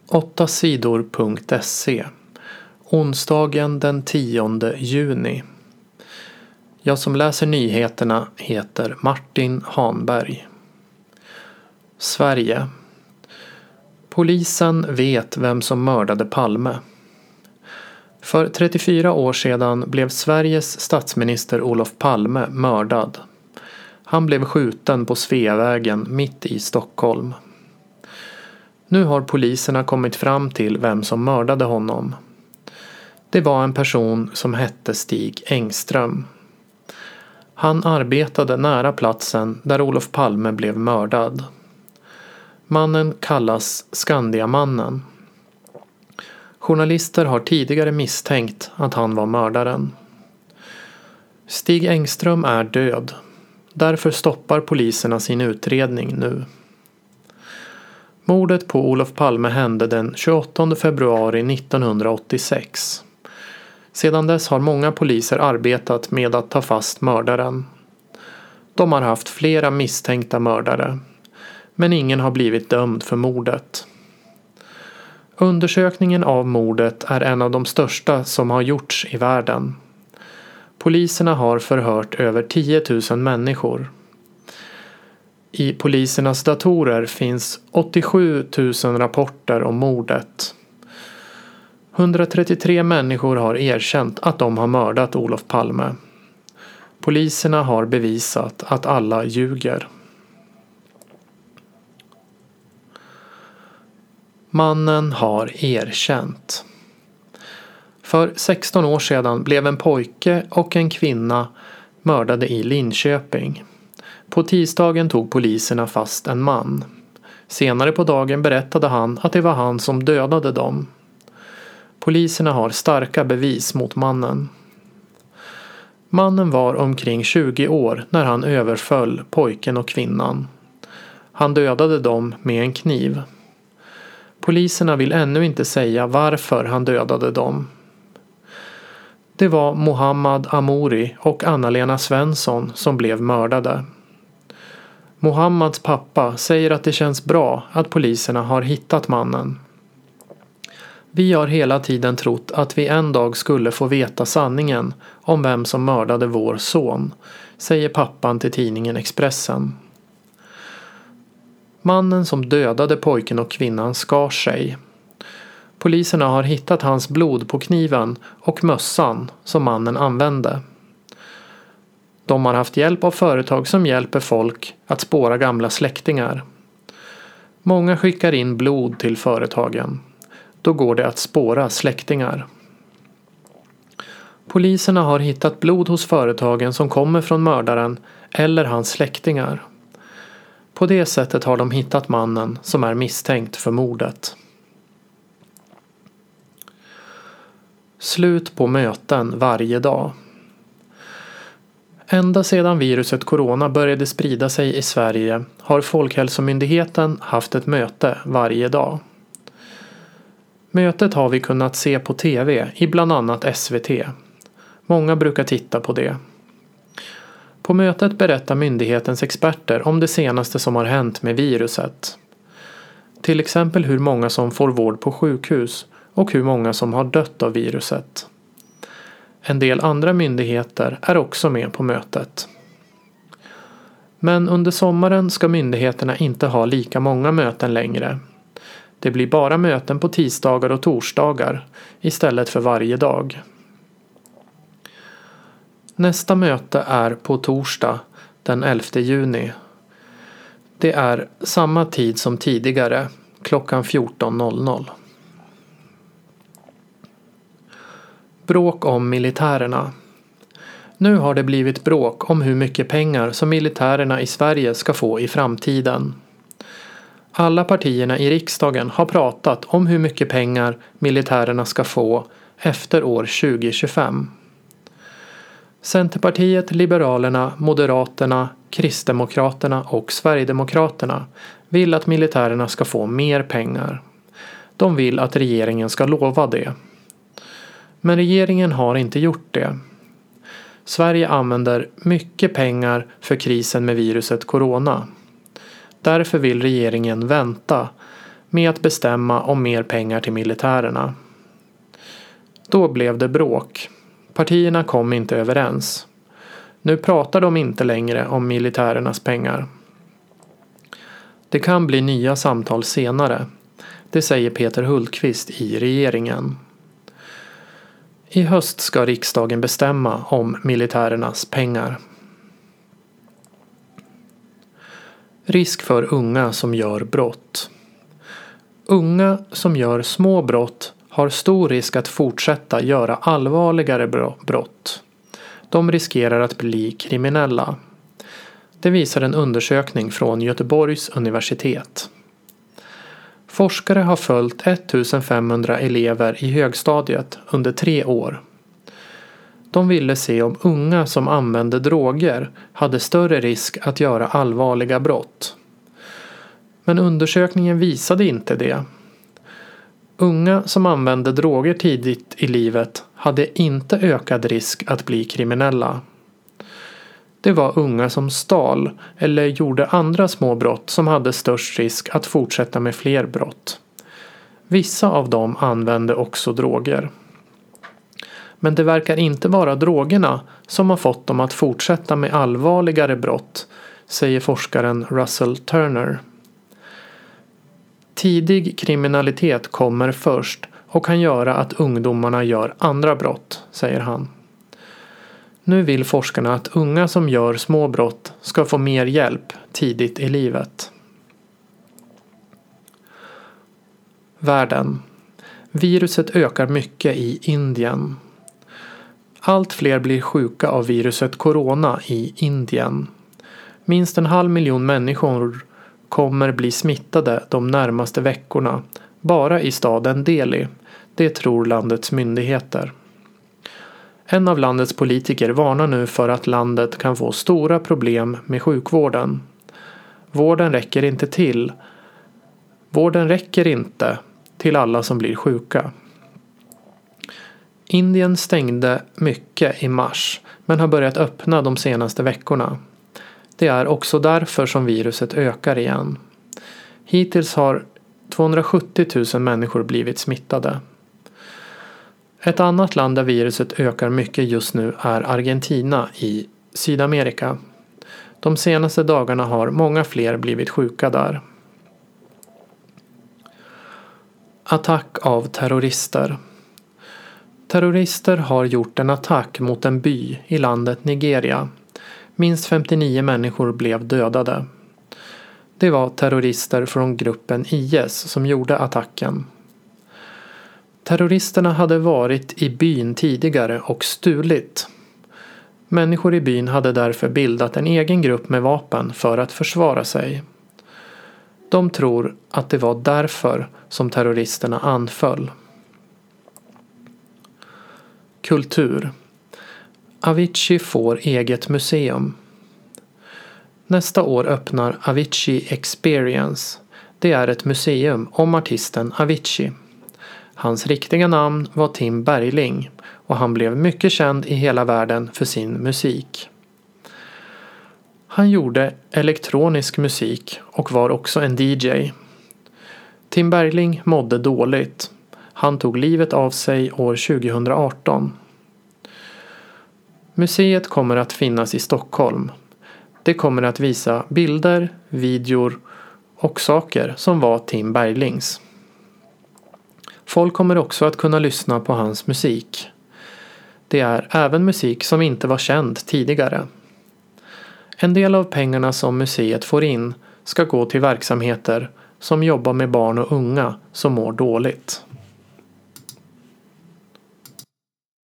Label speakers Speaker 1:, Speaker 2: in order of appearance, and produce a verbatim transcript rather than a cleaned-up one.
Speaker 1: åtta sidor punkt se. Onsdagen den tionde juni. Jag som läser nyheterna heter Martin Hanberg. Sverige. Polisen vet vem som mördade Palme. För trettiofyra år sedan blev Sveriges statsminister Olof Palme mördad. Han blev skjuten på Sveavägen mitt i Stockholm. Nu har poliserna kommit fram till vem som mördade honom. Det var en person som hette Stig Engström. Han arbetade nära platsen där Olof Palme blev mördad. Mannen kallas Skandiamannen. Journalister har tidigare misstänkt att han var mördaren. Stig Engström är död. Därför stoppar poliserna sin utredning nu. Mordet på Olof Palme hände den tjugoåttonde februari nittonhundraåttiosex. Sedan dess har många poliser arbetat med att ta fast mördaren. De har haft flera misstänkta mördare, men ingen har blivit dömd för mordet. Undersökningen av mordet är en av de största som har gjorts i världen. Poliserna har förhört över tio tusen människor. I polisernas datorer finns åttiosju tusen rapporter om mordet. hundratrettiotre människor har erkänt att de har mördat Olof Palme. Poliserna har bevisat att alla ljuger. Mannen har erkänt. För sexton år sedan blev en pojke och en kvinna mördade i Linköping. På tisdagen tog poliserna fast en man. Senare på dagen berättade han att det var han som dödade dem. Poliserna har starka bevis mot mannen. Mannen var omkring tjugo år när han överföll pojken och kvinnan. Han dödade dem med en kniv. Poliserna vill ännu inte säga varför han dödade dem. Det var Mohammad Amouri och Anna-Lena Svensson som blev mördade. Mohammads pappa säger att det känns bra att poliserna har hittat mannen. Vi har hela tiden trott att vi en dag skulle få veta sanningen om vem som mördade vår son, säger pappan till tidningen Expressen. Mannen som dödade pojken och kvinnan skar sig. Poliserna har hittat hans blod på kniven och mössan som mannen använde. De har haft hjälp av företag som hjälper folk att spåra gamla släktingar. Många skickar in blod till företagen. Då går det att spåra släktingar. Poliserna har hittat blod hos företagen som kommer från mördaren eller hans släktingar. På det sättet har de hittat mannen som är misstänkt för mordet. Slut på möten varje dag. Ända sedan viruset corona började sprida sig i Sverige har Folkhälsomyndigheten haft ett möte varje dag. Mötet har vi kunnat se på tv i bland annat S V T. Många brukar titta på det. På mötet berättar myndighetens experter om det senaste som har hänt med viruset. Till exempel hur många som får vård på sjukhus och hur många som har dött av viruset. En del andra myndigheter är också med på mötet. Men under sommaren ska myndigheterna inte ha lika många möten längre. Det blir bara möten på tisdagar och torsdagar istället för varje dag. Nästa möte är på torsdag den elfte juni. Det är samma tid som tidigare, klockan fjorton noll noll. Bråk om militärerna. Nu har det blivit bråk om hur mycket pengar som militärerna i Sverige ska få i framtiden. Alla partierna i riksdagen har pratat om hur mycket pengar militärerna ska få efter år tjugo tjugofem. Centerpartiet, Liberalerna, Moderaterna, Kristdemokraterna och Sverigedemokraterna vill att militärerna ska få mer pengar. De vill att regeringen ska lova det. Men regeringen har inte gjort det. Sverige använder mycket pengar för krisen med viruset corona. Därför vill regeringen vänta med att bestämma om mer pengar till militärerna. Då blev det bråk. Partierna kom inte överens. Nu pratar de inte längre om militärernas pengar. Det kan bli nya samtal senare. Det säger Peter Hultqvist i regeringen. I höst ska riksdagen bestämma om militärernas pengar. Risk för unga som gör brott. Unga som gör små brott har stor risk att fortsätta göra allvarligare brott. De riskerar att bli kriminella. Det visar en undersökning från Göteborgs universitet. Forskare har följt ettusenfemhundra elever i högstadiet under tre år. De ville se om unga som använde droger hade större risk att göra allvarliga brott. Men undersökningen visade inte det. Unga som använde droger tidigt i livet hade inte ökad risk att bli kriminella. Det var unga som stal eller gjorde andra små brott som hade störst risk att fortsätta med fler brott. Vissa av dem använde också droger. Men det verkar inte vara drogerna som har fått dem att fortsätta med allvarligare brott, säger forskaren Russell Turner. Tidig kriminalitet kommer först och kan göra att ungdomarna gör andra brott, säger han. Nu vill forskarna att unga som gör små brott ska få mer hjälp tidigt i livet. Världen. Viruset ökar mycket i Indien. Allt fler blir sjuka av viruset corona i Indien. Minst en halv miljon människor kommer bli smittade de närmaste veckorna, bara i staden Delhi. Det tror landets myndigheter. En av landets politiker varnar nu för att landet kan få stora problem med sjukvården. Vården räcker inte till. Vården räcker inte till alla som blir sjuka. Indien stängde mycket i mars men har börjat öppna de senaste veckorna. Det är också därför som viruset ökar igen. Hittills har tvåhundrasjuttio tusen människor blivit smittade. Ett annat land där viruset ökar mycket just nu är Argentina i Sydamerika. De senaste dagarna har många fler blivit sjuka där. Attack av terrorister. Terrorister har gjort en attack mot en by i landet Nigeria. Minst femtionio människor blev dödade. Det var terrorister från gruppen I S som gjorde attacken. Terroristerna hade varit i byn tidigare och stulit. Människor i byn hade därför bildat en egen grupp med vapen för att försvara sig. De tror att det var därför som terroristerna anföll. Kultur. Avicii får eget museum. Nästa år öppnar Avicii Experience. Det är ett museum om artisten Avicii. Hans riktiga namn var Tim Bergling och han blev mycket känd i hela världen för sin musik. Han gjorde elektronisk musik och var också en D J. Tim Bergling mådde dåligt. Han tog livet av sig år tjugohundraarton. Museet kommer att finnas i Stockholm. Det kommer att visa bilder, videor och saker som var Tim Berglings. Folk kommer också att kunna lyssna på hans musik. Det är även musik som inte var känd tidigare. En del av pengarna som museet får in ska gå till verksamheter som jobbar med barn och unga som mår dåligt.